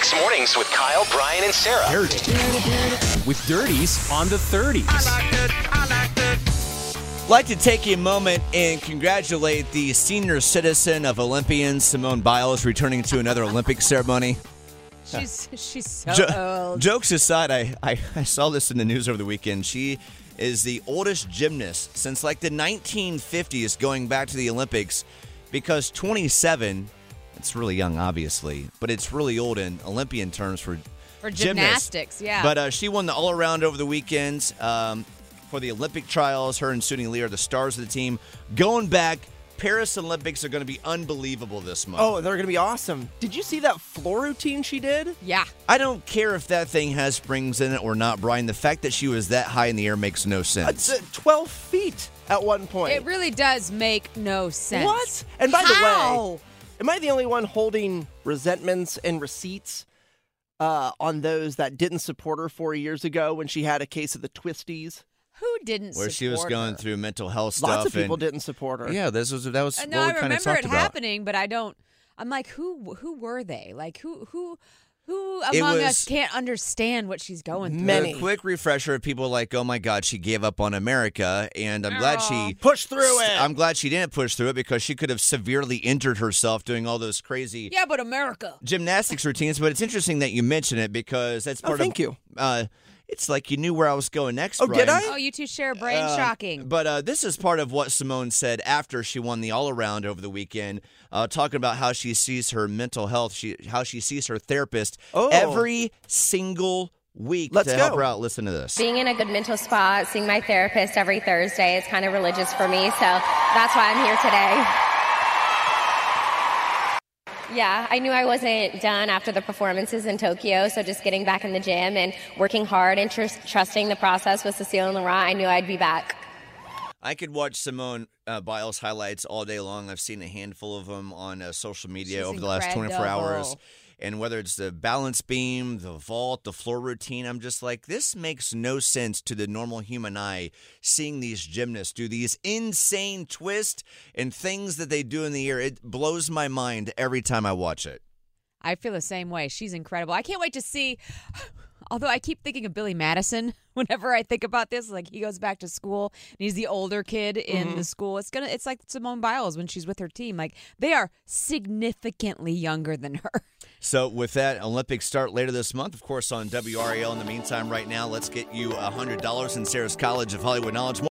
Mix Mornings with Kyle, Brian, and Sarah. Dirty. With Dirties on the 30s. I'd like to take a moment and congratulate the senior citizen of Olympians, Simone Biles, returning to another Olympic ceremony. She's so old. Jokes aside, I saw this in the news over the weekend. She is the oldest gymnast since like the 1950s going back to the Olympics because 27, it's really young, obviously, but it's really old in Olympian terms for gymnastics, yeah. But she won the all-around over the weekends for the Olympic trials. Her and Suni Lee are the stars of the team. Going back, Paris Olympics are going to be unbelievable this month. Oh, they're going to be awesome. Did you see that floor routine she did? Yeah. I don't care if that thing has springs in it or not, Brian. The fact that she was that high in the air makes no sense. It's 12 feet at one point. It really does make no sense. What? And by the How? way, am I the only one holding resentments and receipts on those that didn't support her 4 years ago when she had a case of the twisties? Who didn't Where support she was going her? through mental health stuff. Lots of people didn't support her. Yeah, that was No, what we I kind of remember talked it about. happening, but I don't. I'm like, who were they? Like, who It among was- us can't understand what she's going through? Many. A quick refresher of people like, oh my God, she gave up on America, and I'm glad she Push through it. I'm glad she didn't push through it because she could have severely injured herself doing all those crazy Yeah, but America. gymnastics routines. But it's interesting that you mention it because that's part thank you. It's like you knew where I was going next. Oh, Brian. did I? Oh, you two share brain shocking. But this is part of what Simone said after she won the all-around over the weekend, talking about how she sees her mental health, how she sees her therapist every single week Let's to go. help her out. Listen to this. Being in a good mental spot, seeing my therapist every Thursday is kind of religious for me, so that's why I'm here today. Yeah, I knew I wasn't done after the performances in Tokyo, so just getting back in the gym and working hard and trusting the process with Cecile and Laurent, I knew I'd be back. I could watch Simone Biles highlights all day long. I've seen a handful of them on social media She's over the last 24 hours. incredible. And whether it's the balance beam, the vault, the floor routine, I'm just like, this makes no sense to the normal human eye, seeing these gymnasts do these insane twists and things that they do in the air. It blows my mind every time I watch it. I feel the same way. She's incredible. I can't wait to see. Although I keep thinking of Billy Madison whenever I think about this, like he goes back to school and he's the older kid in the school. It's like Simone Biles when she's with her team. Like they are significantly younger than her. So with that, Olympics start later this month, of course, on WRAL. In the meantime, right now, let's get you $100 in Sarah's College of Hollywood Knowledge.